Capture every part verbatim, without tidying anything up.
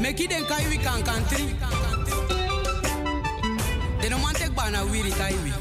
Make it en kai we kan country. They no want take bana we kai we.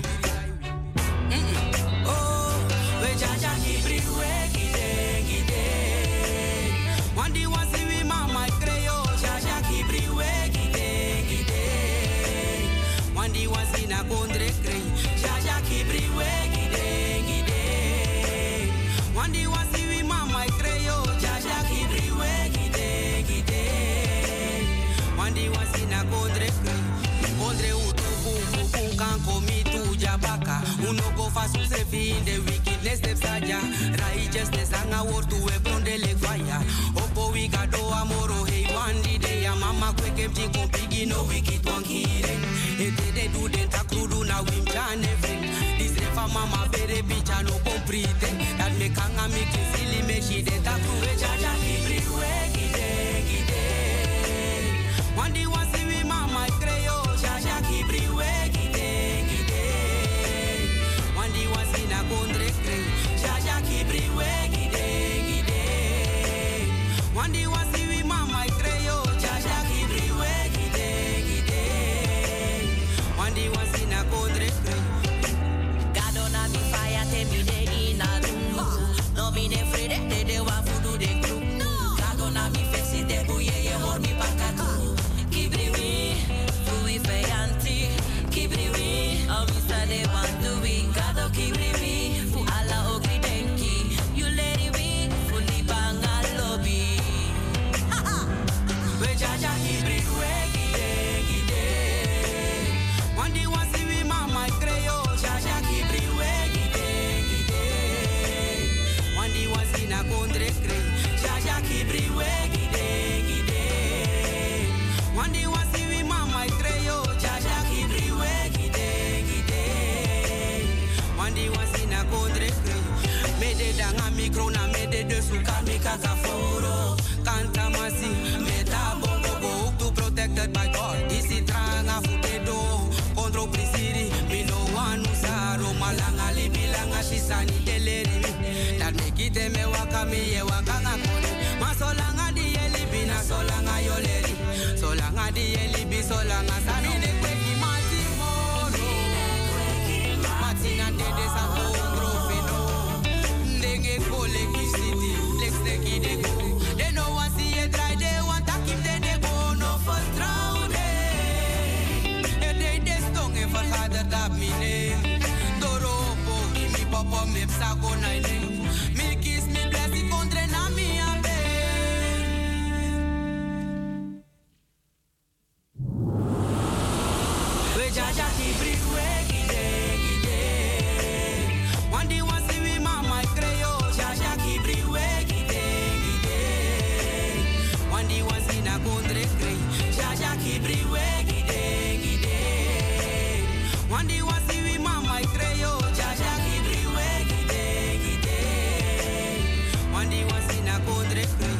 Oh, we jaja kibri we gide gide. One day one see we mama creyo jaja kibri we gide gide. One day one see na kondre crey jaja kibri we gide gide. One day one see we mama creyo jaja kibri we gide gide. One day one see na kondre crey kondre utu bubu bukan komi tu jabaka. Uno go fast to save in the wickedness steps aja. Righteousness anga word to we bronde le fire. Opo we gado amoro hey one day ya mama kweke mti kompigi no wicked one kire. Ete de do den takrudu na wim chan every. This refa mama bere bicha no comprite. That me kanga me kisili me she de takru we jaja kibri we gide gide. One day one see we mama creyo jaja kibri we gide gide. One day one see na kondre crey jaja kibri we gide gide. One day one see we mama creyo jaja kibri we gide gide. One day one see na kondre crey. God on a me fire te me de in a room. No me ne frede de de wa fudu de group. God on a me flexi de buye ye hor mi pakatu. Kibri we, fui feyanti. Kibri we, amisa de bantu we. God kibri we, fu ala ogri denki. You lady we, fu li banga lobby. We jaja kibri we gide gide. One day one see we mama creyo jaja kibri we gide gide. One day one see na kondre crey jaja kibri we gide gide. One day one see we mama creyo jaja kibri we gide gide. One day one see na kondre crey. Me de danga micro na me de de suka mi kaka foro. Kanta masi me da bongo go to protected by God. This is tranga futedo kontro prisiri mi no one usaro malanga libilanga shisani deleri mi. That make it me waka mi ye waka ngakoni. Masolanga di eli bina solanga yoleri. Solanga di eli bi solanga sami ne kweki mati moro. Mati na dede sa kontro feno. Ndenge kole kisiti lex neki de go. They no want see it dry, they want to keep the de go no for drown. And they they stung if I had a dab me name. Doropo, give me papa me psago nine. Me kiss me bless it contre na mi abe. We jaja kibri we gide gide. One day one see we mama creyo jaja kibri we gide gide. One day one see na kondre crey jaja kibri we gide gide. One day one see we mama creyo jaja kibri we gide gide. One day one see na kondre crey.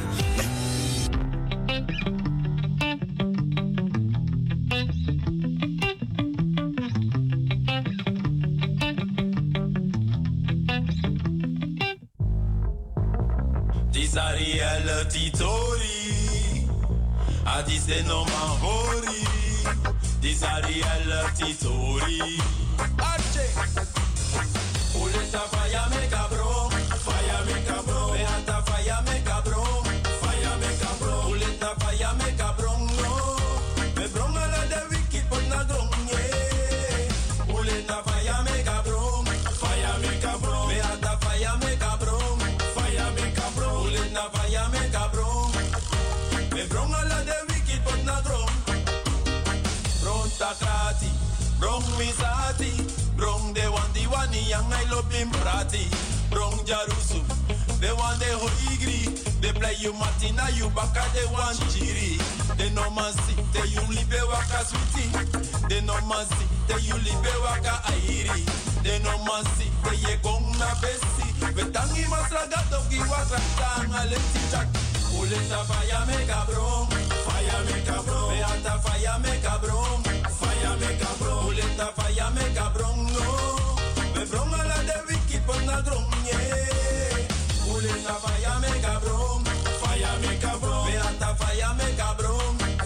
This a reality story. I this is no man hori. This a reality story. Arche. Uleta fire me cabrón, fire me cabrón. Beata fire me cabrón, fire me cabrón. Uleta fire me cabrón, no. Me bron a la de wiki por na gron, yeah. Uleta fire me cabrón, fire me cabrón. Beata fire me cabrón, fire me cabrón. Uleta fire me cabrón. Me bron a la de wiki por na gron. Bron takrati, bron misati, bron de wandi wani yang I love him prati, bron jarusu, de wan de hoigri, de play you matina you baka de wan chiri, de no masi, de you libe waka sweetie, de no masi, de you libe waka airi, de no masi, de ye gong na besi, vetangi masragato ki wakratang aleti chak, uleta fire me cabrón, fire me cabrón, beata fire me cabrón, fire me cabrón, uleta fire me cabrón, no, me bron a la de wiki por na gron, yeah, uleta fire me cabrón, fire me cabrón, beata fire me cabrón,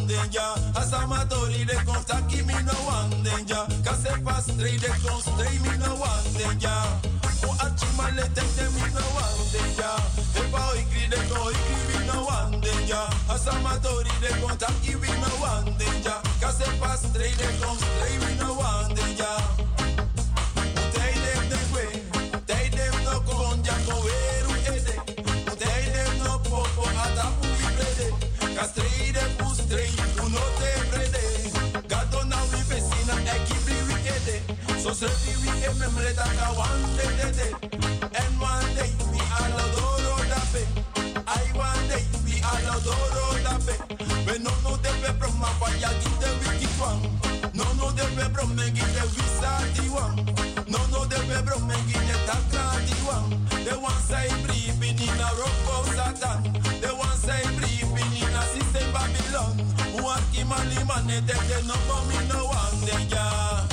danger. Asamatori de contaki me no one danger. Kase pass straight de con straight me no one danger. O achimale tete me no one danger. Epa oikri de con oikri me no one danger. Asamatori de contaki me no one danger. Kase pass straight de con straight me no one danger. Utei dem de kwe, utei dem no konja koweru ede. Utei dem no popo atapu ibrede. Kastrei de pustrei, uno te brede. Gato na wi vecina e kibli wi ede. So servi wi e memre da ka one day de de. And one day we all adoro da pe. I one day we all adoro da pe. We no no de pe from ma fire give the wiki one. No no de pe from me give the wisati one. No no de pe from me give the takrati one. The one say breathing in a rock of Satan. The one say breathing in a system Babylon. Who are Kimali man de no me no one danger.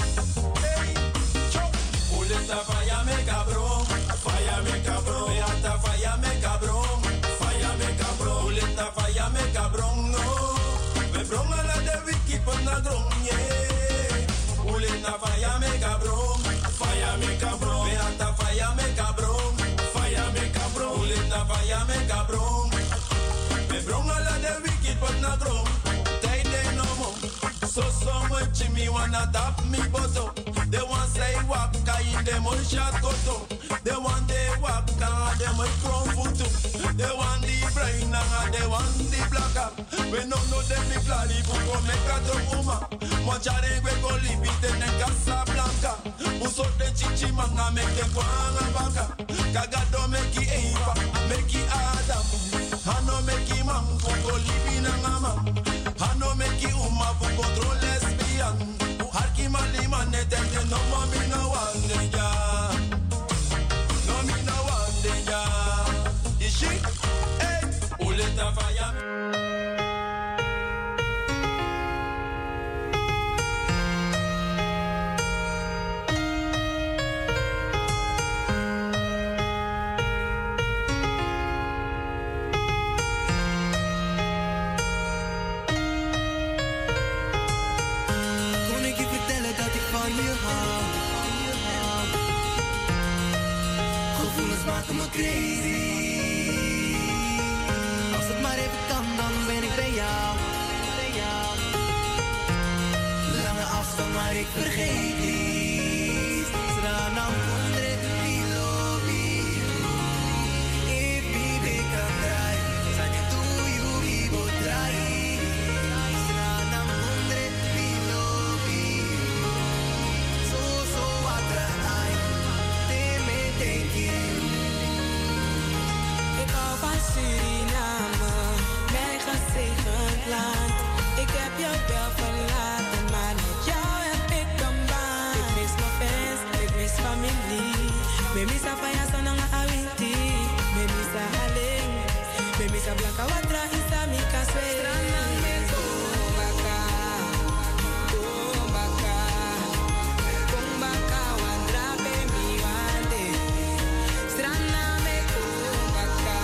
Esta falla me cabrón, falla me cabrón, esta falla me cabrón, falla me cabrón, esta falla me cabrón, no, me broma la de Vicky por la groñe, esta falla me cabrón, falla me cabrón, esta falla me cabrón, falla me cabrón, esta falla me cabrón, me broma la de Vicky por la groñe, they they no more, so so much me wanna tap me bozo. They want say waka in them all shot koto. They want the waka, them all crown futu. They want the brain and they want the black up. We no know them big lady who make a drama. Mochare we go live it in Casablanca. Who so the chichi manga make the guanga baka. Kagado make it Eva, make it Adam. Hano make it man who go live in a mama. Hano make it uma who control lesbian. Harki mali manete no mami no one danger. No me no one danger. Is she? Hey, uleta fire. Crazy. Als het maar even kan, dan ben ik bij jou. Lange afstand, maar ik vergeet niet. Strana pondre mi lobby. If we can try, say to you we will try. Strana pondre mi lobby. So so atrai, te me denk je. Suriname, mijn gezegend land. Ik heb jou wel verlaten, maar met jou heb ik een baan. Ik mis mijn fans, ik mis familie. Me misa faya sonanga awinti. Me misa alleen. Me misa blanca watra isa mi kaswe. Strana me kumbaka, kumbaka, kumbaka wandra be mi wande. Strana me kumbaka.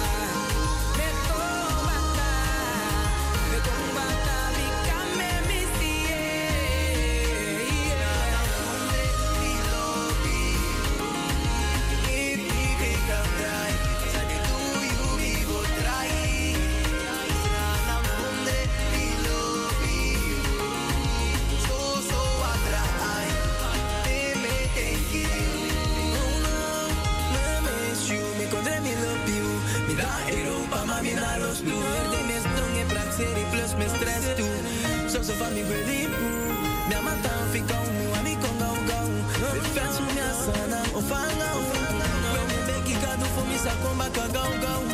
Plus me stress tu, so so van mi ready moe. Mi amata fica um, ami conga o gau. Me faz um minha sana, o fanga o. When me make it kadu for me sa comba ka gau gau.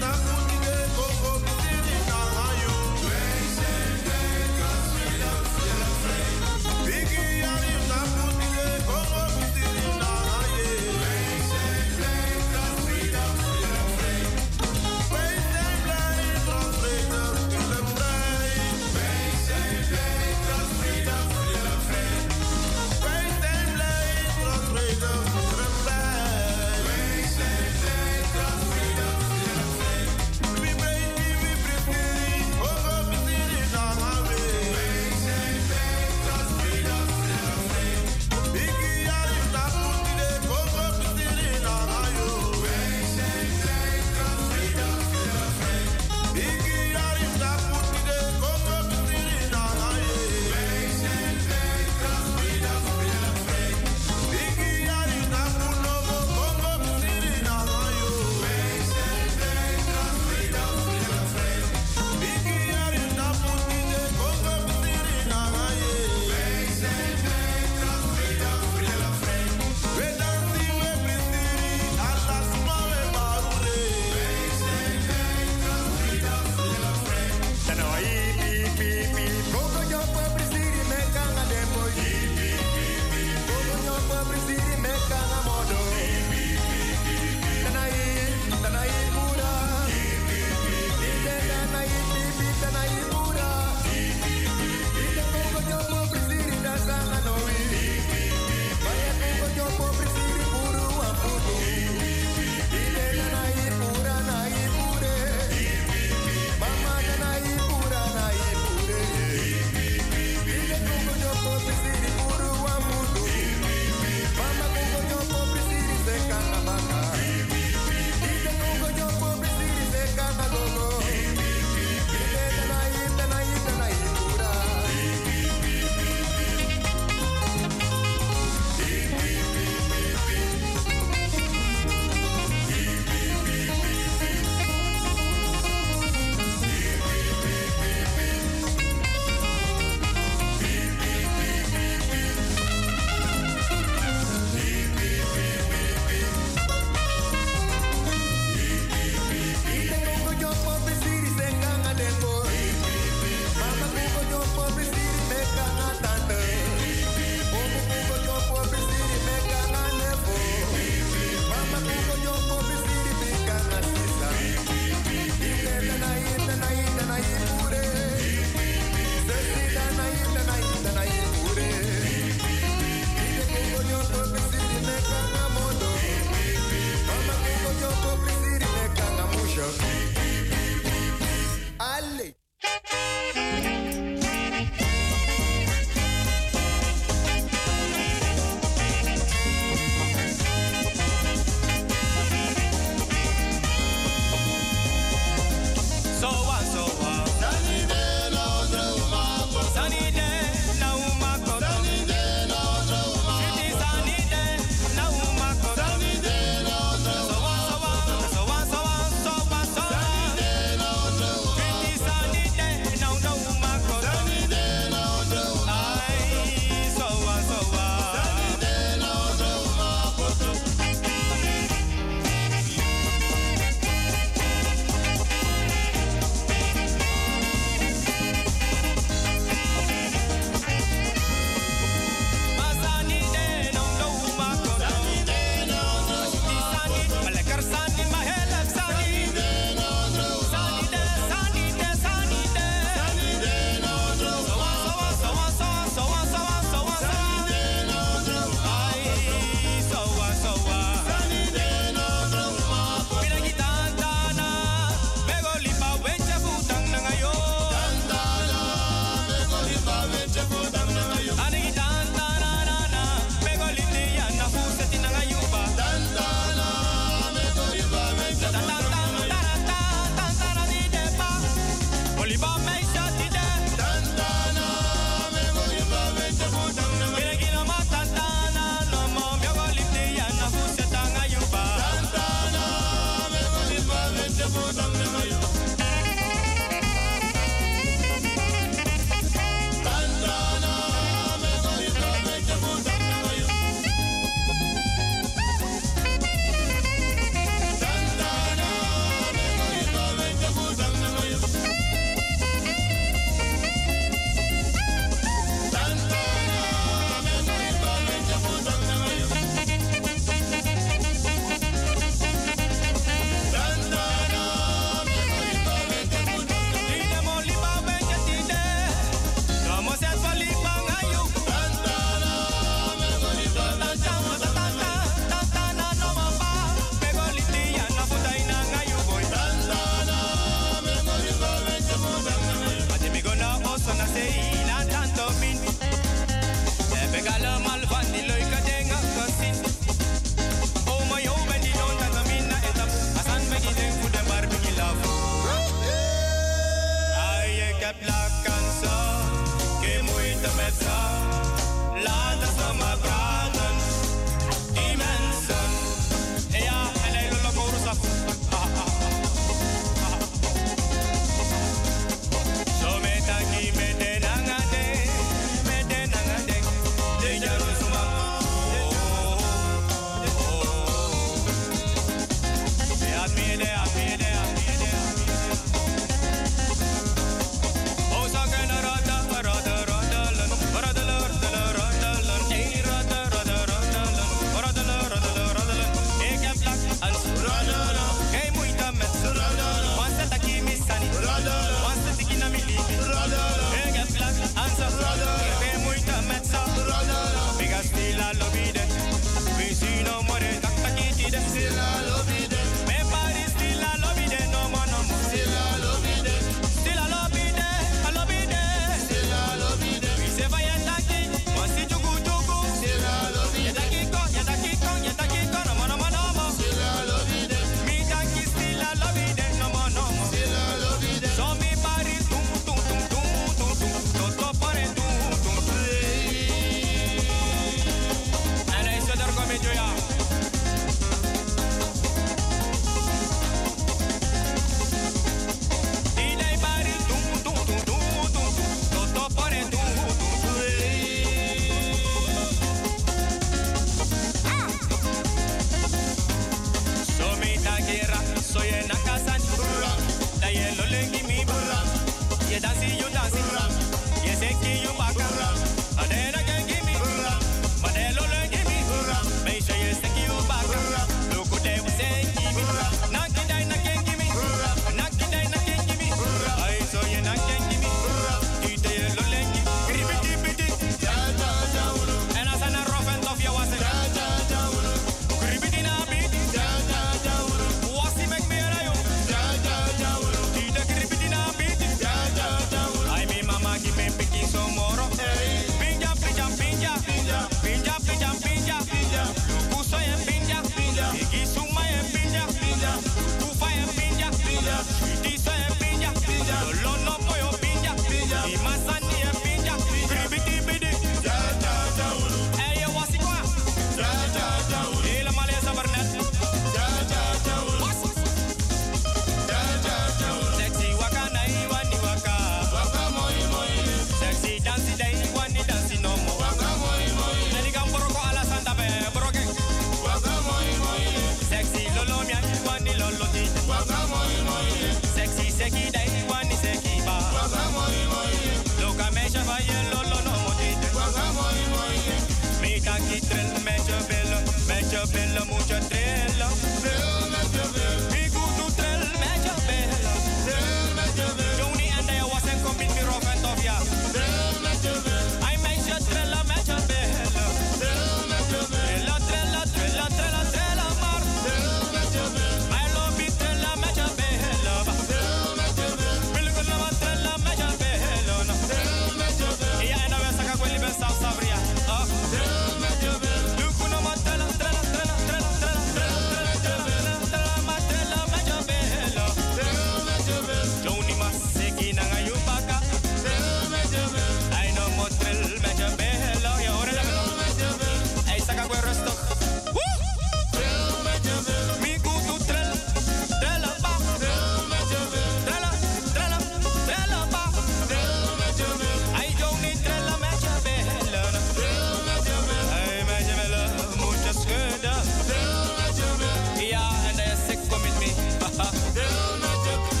niet trillen met je billen, met je billen moet je trillen. Trill met je billen. Ik moet doen trillen met je billen. Trill met je billen. Johnny en hij was en komt in meer of en tof, ja. Trill met je billen. Hij meisje trillen met je billen. Trill met je billen. Trillen, trillen, trillen, trillen maar. Trill met je billen. Hij loopt niet trillen met je billen. Trill met je billen. Billen kunnen we trillen met je billen. Trill met je billen. Ja, en dan ben ik wel liever zelf sabria. Trill met je billen. Doe kunnen we trillen, trillen, trillen, trillen, trillen, trillen, trillen, trillen, maar trillen met je billen. Trill met je billen. Johnny Maseki nanga yubaka. Trill met je billen. Hij no moet trillen met je billen. Je hoort het wel. Hij zag ook weer rustig. Trill met je billen. Mi goed doet trillen, trillen ba. Trill met je billen. Trillen, trillen, trillen ba. Trill met je billen. Hij doet niet trillen met je billen. Trill met je billen. Hij met je billen moet je schudden. Trill met je billen. Ja, en hij is sick, come with me. Trill met je billen.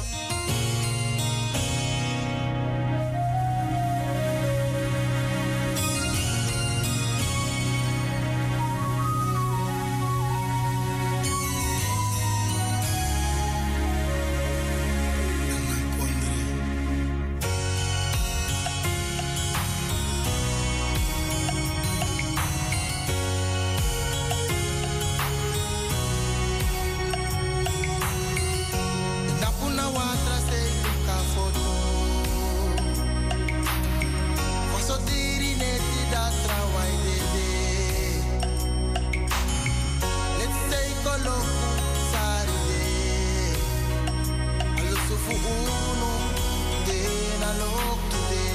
Napuna watra se ka foto. Foso diri neti da trawai dede. Let's say koloku sari de. Alo sufu uno de na lok today.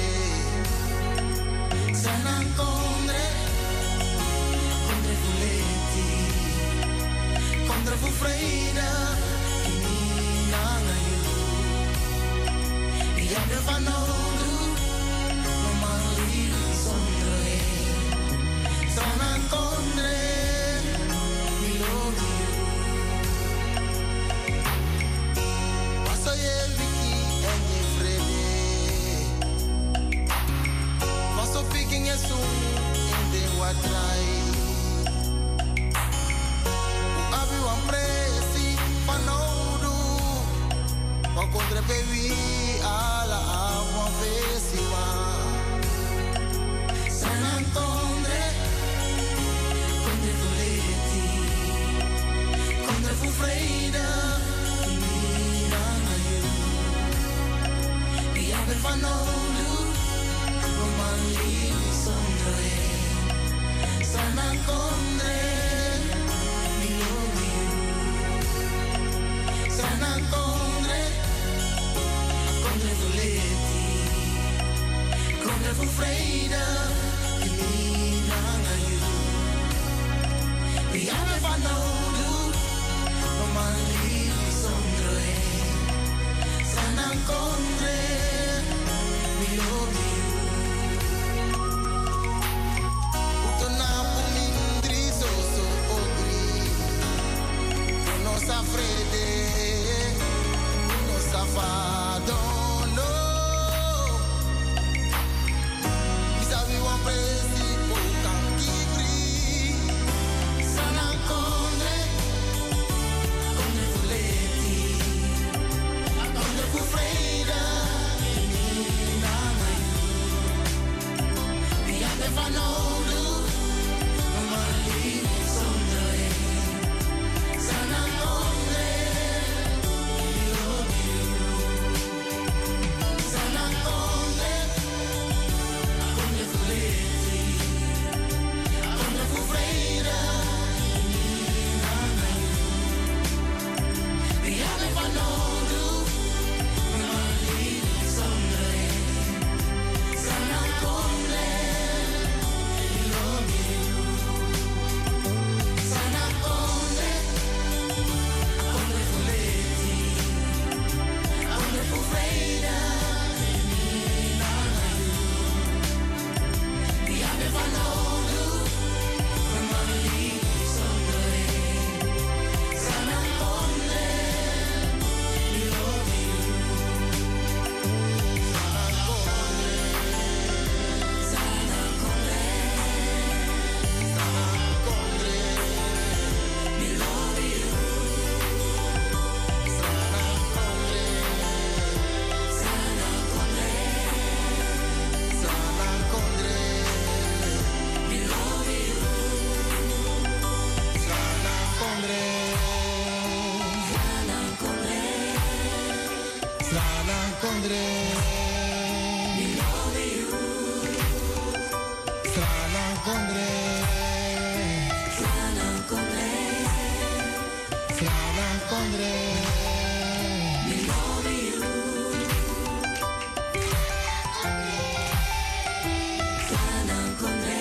Sana kondre, kondre fuleti, kondre fu freida. Ja, de van Oudru, normaal lief zonder heen. Sana kondre, we love you. Paso je wiki en je vrede. Paso picking je zoen in de watrai. Abi wan presi van Oudru. Wa kondre baby. Ala agua festiva Sana kondre Kondre fuleti Kondre fu freida Mina na you Vi aver van olu Roman livi sondre Sana kondre Mi love you Sana kondre Kondre fuleti, kondre fu freida, mina na you. Vi ame van Oudru, roman livi zonder heen. Sana kondre, we love you. Utona pumindri so so odri, uno sa frede, uno sa fado. Freedom. Condre. We love you. Salam Condre. Salam Condre. Salam Condre. We love you. Salam Condre.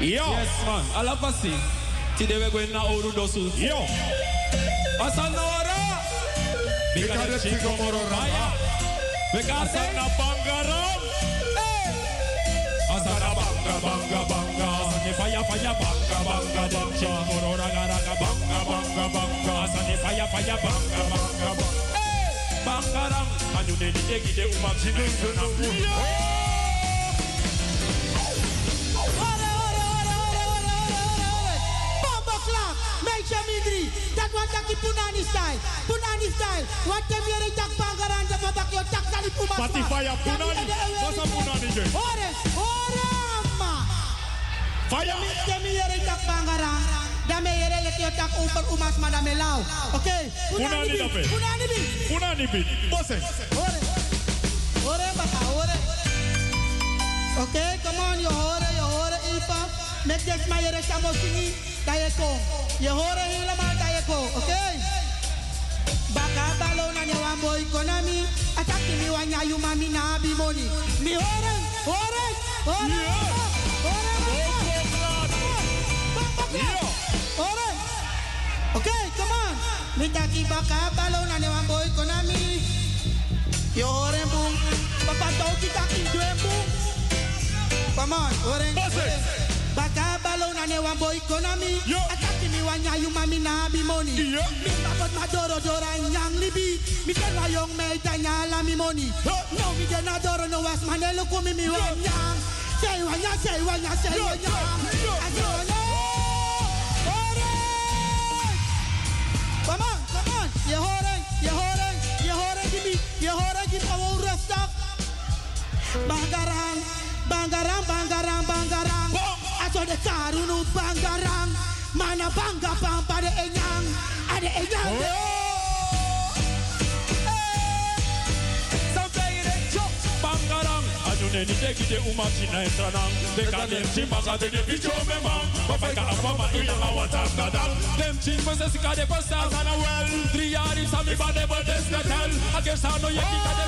Yo. Yes, man. Alapasi. Today we're going to Oru Dosu. Yo. Asanawara. Because the Chico Mororaya. Because Asana Bangaram. Asana Banga Banga Banga. Asani Fire Fire Banga Banga Banga. Mororagaraga Banga Banga Banga. Asani Fire Fire Banga Banga Banga. Bangaram. And you need to take it to Umam. Make Midri, that one taki Punani style, Punani style. What them here tak Bangaran, the back your tak tali Puma. Patifaya Punani, what's a Punani game? Ore, Orama. Fire. Them here tak Bangaran, dame here let your tak over Umas Madame Lau. Okay. Punani dapat. Punani bin. Punani bin. Bosse. Ore, Ore baka Ore. Okay, come on, you Ore, you Ore Ipa. Make this my here samo singi. Dayeko, je hoort helemaal Dayeko, oké? Okay? Baka balon na newa boy konami, ataki mi wanya yu mami na abi money. Mi horen, horen, horen, horen, horen. Okay, come on. Mi taki baka balon na newa boy konami. Je horen boom, papa toki taki dwe boom. Come on, horen. Baka balon ane wan boy konami. Ataki mi wanya yu mami na bi money. Mi bakot ma doro dora nyang libi. Mi ken wa yong me tanya la mi money. No mi de na doro no was manelo ko mi mi wanya. Say wanya say wanya say wanya. Ajo Ore. Come on, come on. Ye hore, ye hore, ye hore gibi, ye hore gibi awo rasta. Bangarang, bangarang, bangarang, bangarang. Aso de karunu bangarang, mana banga pampa de enyang, ade enyang. Sampai de chop bangarang, anu neni de gide umachi na entranang, de kadem chimbaga de bicho memang, papa ka apa ina awata kadang, dem chimbaga sika de pasta sana well, triari sami bade bodes natal, agesano yeki kadem.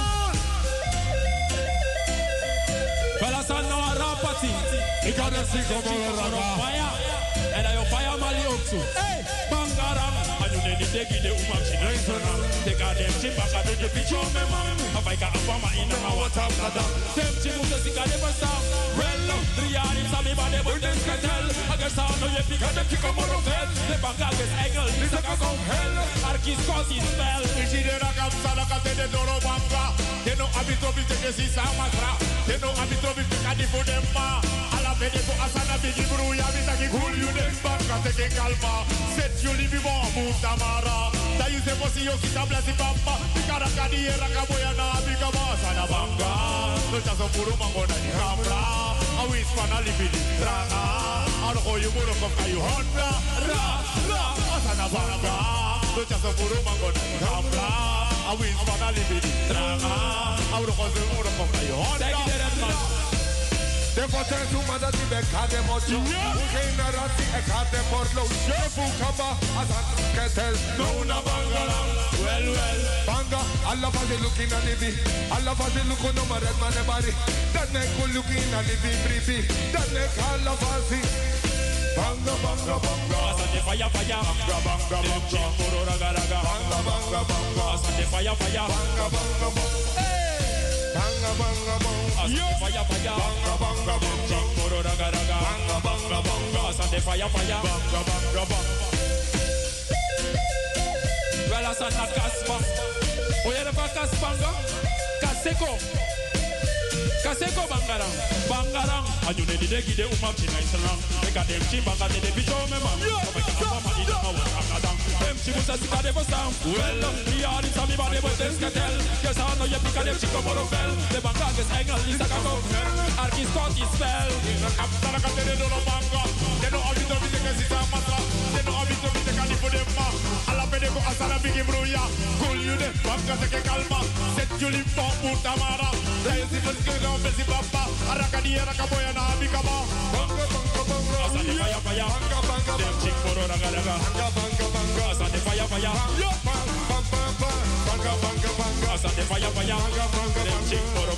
Kalasano arapati. Ikade siko morora. Fire. And ayo fire mali oksu. Hey, bangarang. Anu neni degi de umachi naisona. Dekade chimbaka de picho memang. Abaika afama ina awata kadang. Dem chimuka sikade basta. Rello triari sami bade bodes katel. Agesano yepi kade kiko morofel. De bangages engel. Nisaka kong hell. Arkis kosi spell. Ichidera kapsala kate de doro banga. Teno abito bite que si samatra. Teno abito bite kadi fudemma. Ala bede po asana bigi bru ya bita ki cool you dem banka teke calma. Set you live mo move tamara. Da you se posi yo kita blasi papa. Bikara kadi era kaboya na bika asana banga. No chaso puro mango na ni hamra. Awis pana libi di tranga. Alo ko you muro ko kayu honda. Ra ra asana banga. No chaso puro mango na ni hamra. Awis pana libi di tranga. Alo ko you muro ko kayu honda. De poten tu mada ti becade mocho. Uke na rati e cade porlo. Shefu kaba azan ketel. No una bangaram. Well well. Banga. Alla bade looking at the Alla bade look no maret mane bari. That ne ko looking at the bribi. That ne alla basi. Banga banga banga. Asante fire fire. Banga banga banga. Korora garaga. Banga banga banga. Asante fire fire. Banga banga banga. Banga banga banga. Asante fire fire. Banga banga banga. Korora garaga. Banga banga banga. Asante fire fire. Banga banga banga. Well asante kaspa. Oye de pa kaspanga. Kaseko. Kaseko bangarang. Bangarang. Anyu ne di degi de umam china islang. Eka dem chimbanga de de bicho memang. Komeka apa ma ida mawa akadang. Dem chimusa sika de bosang. Well, we are in sami bade botes katel. Yes I know ye pika dem chico morofel. De bangages engel lisa kako. Arkis koti spell. Kaptana kate de dolo banga. De no abito bite ke sita matra. De no abito bite kali podemma. Ala pede ko asala bigi bruya. Cool you de banga teke calma. Set you limpo putamara. Lazy but good on busy papa. Arakadi arakaboya na bikaba. Banga banga banga. Asante fire fire. Banga banga Dem chico morora garaga. banga banga banga. Asante fire fire. Bang bang bang bang. Banga banga banga. Asante fire fire. Banga banga Dem banga. chico moro fire fire.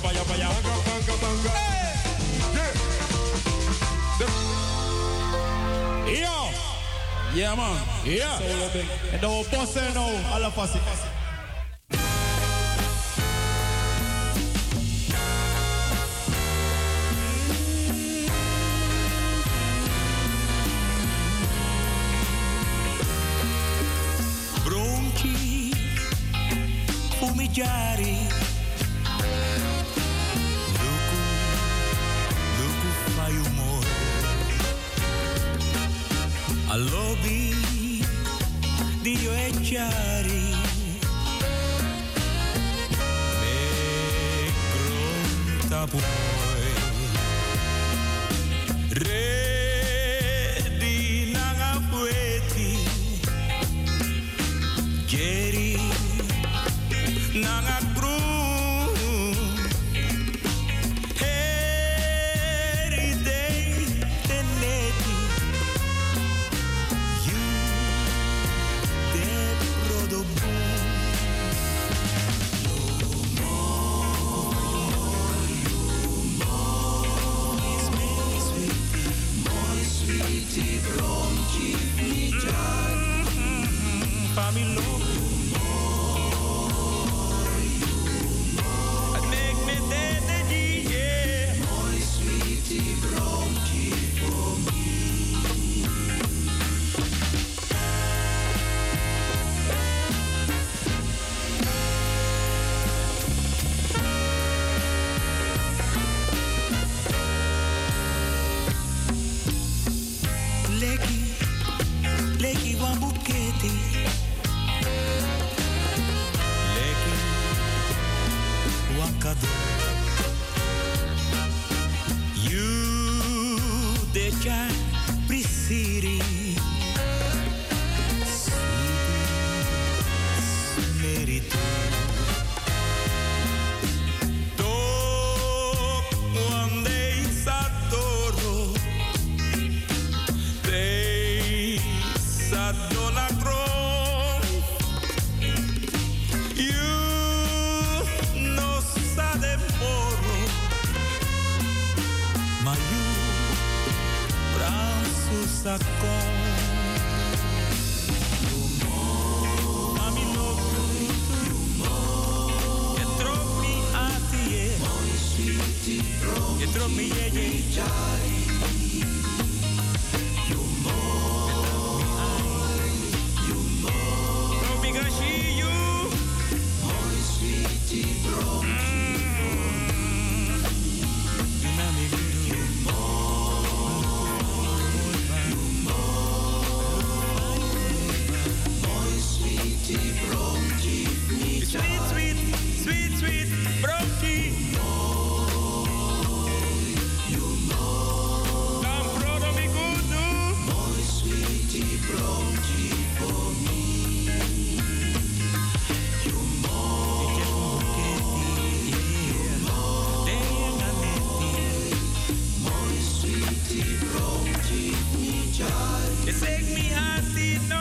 Banga banga banga. Yeah. Yeah, man. Yeah. En dan we bossen nou, alle passie. Bronchi, fumigari. Luku, luku fai umor. A lobby di io e chiari. Me gronta poi. Re di nanga pueti. Geri nanga gru. Heri dei teneti. You de prodo boom. You more, you more. Is me sweetie, my sweetie, bronchi mi jar. Family. You de già prisiri merito to quando sadoro te sadona gro you no sa de moro ma you braço sacou. Mami louco, entrou me a tie, entrou me ye ye. You more, you more. No me gashi you, my sweetie bro. Sweet, sweet, sweet, sweet, bronchi. You know, I'm proud of me good, my sweetie bronchi for me. You know, my sweetie bronchi mi jar. You take me hearty, no.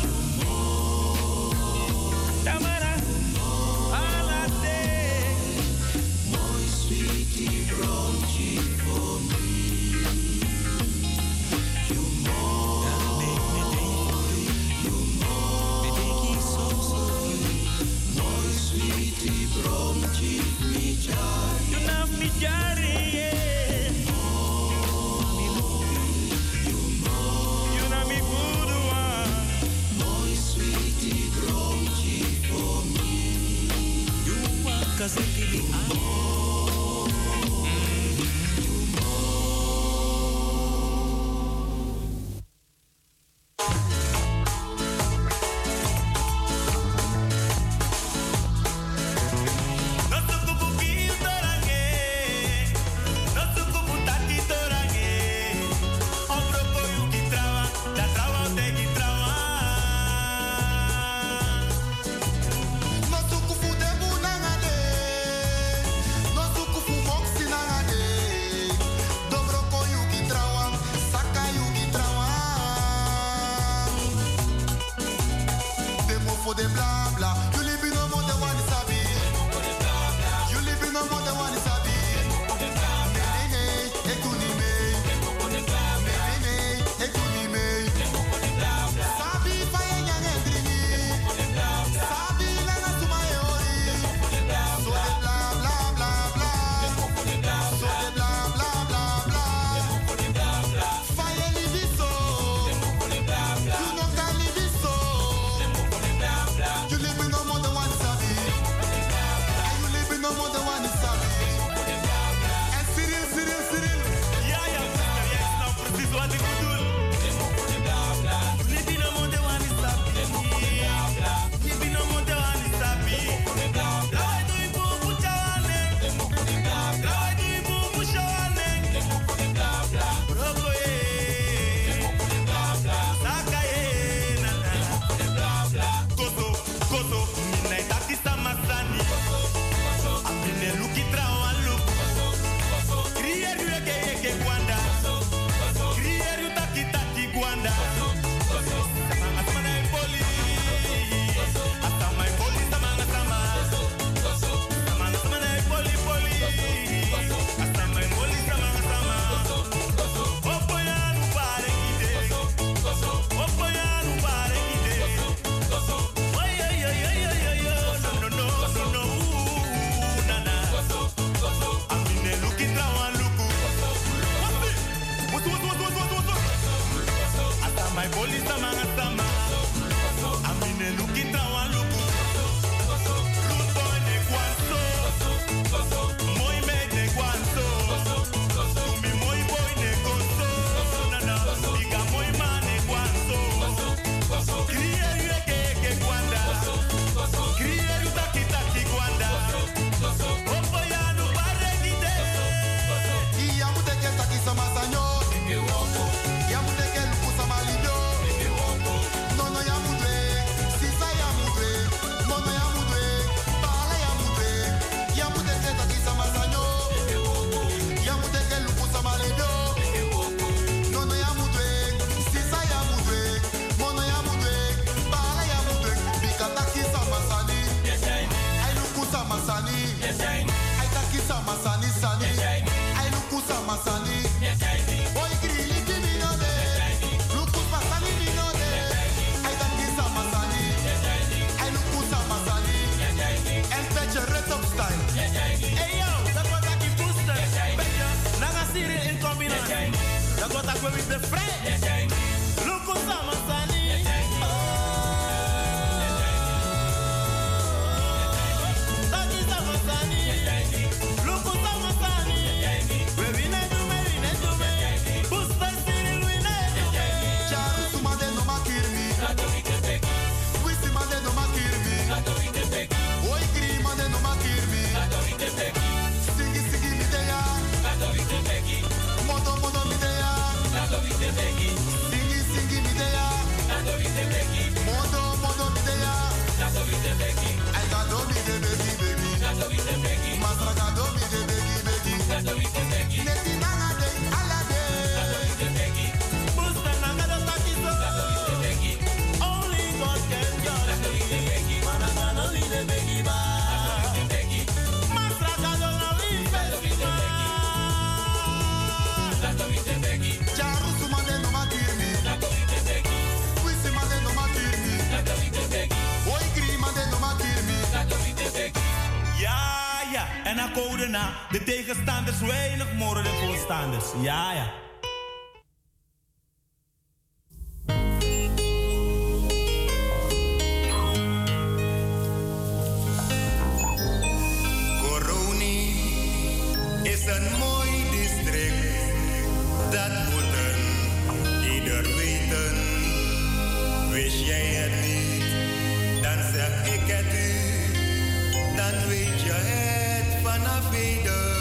Cause it give me En dan code na de tegenstanders weinig morren de voorstanders. Ja, ja. Coroni is een mooi district. Dat moeten ieder weten. Wist jij het niet? Dan zeg ik het u. Dan weet je het. Vanaf heden,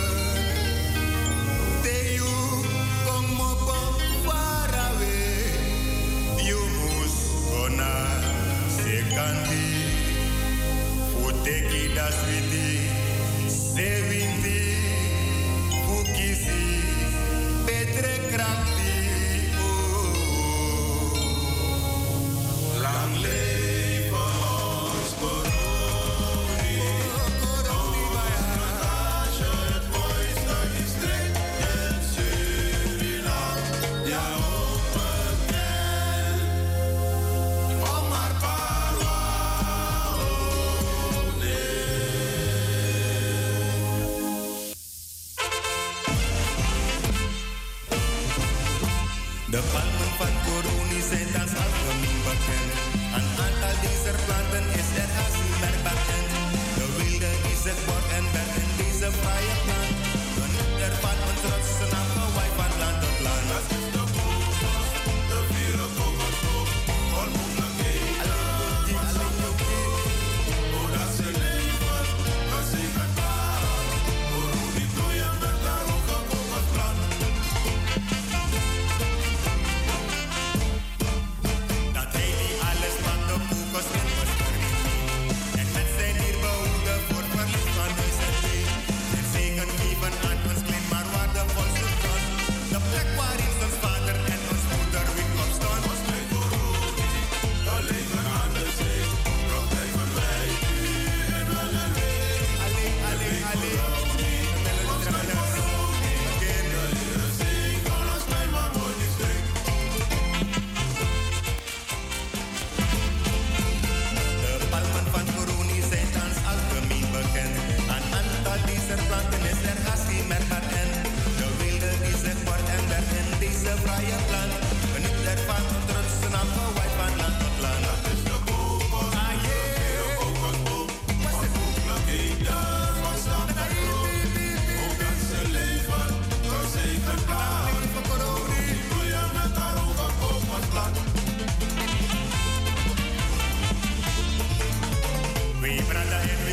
de you kom op far away. You must gonna sekandi, futeki da switi, sevinti, fukisi, petre krapti. Oh, lang leven ons Coroni. De palmen van Coroni zijn thans algemeen bekend. Een aantal deze planten is er als merkbaar en de wilde die zich wordt en werd in deze vrije plant. Geniet ervan een trotse naam gewaaid van land tot land. Dat is de boomstos, de vierde kogelstof, onmogelijkheden. Alleen je alleen je hoe dat ze leven, dat ze gaan baren. Coroni groeien met daar ook een kogelplan. En met zijn hier behouden voor verlies van huis en vee. En zegen geven aan ons klein maar waardevolste trot. De plek waarin ons vader en ons moeder weer opstaan. Ons klein Coroni, de leven aan de zee. Protegen wij u en willen wij. Alleen, alleen, alleen. Ons klein Coroni, de Heere zegen ons klein maar mooi district. Palmen van Coroni zijn thans algemeen bekend. Een aantal deze planten is er als die merkbaar en de wilde die zich wordt en werd in deze vrije plant. Geniet ervan een trotse naam gewaaid van land tot land. Dat is de boomboom, ah yeah, de kokosboom. Was het mogelijkheden van stand en groen. Ook dat ze leven, door zegen klaar. Van Coroni, groeien met haar ogen kokosplant. We brada en we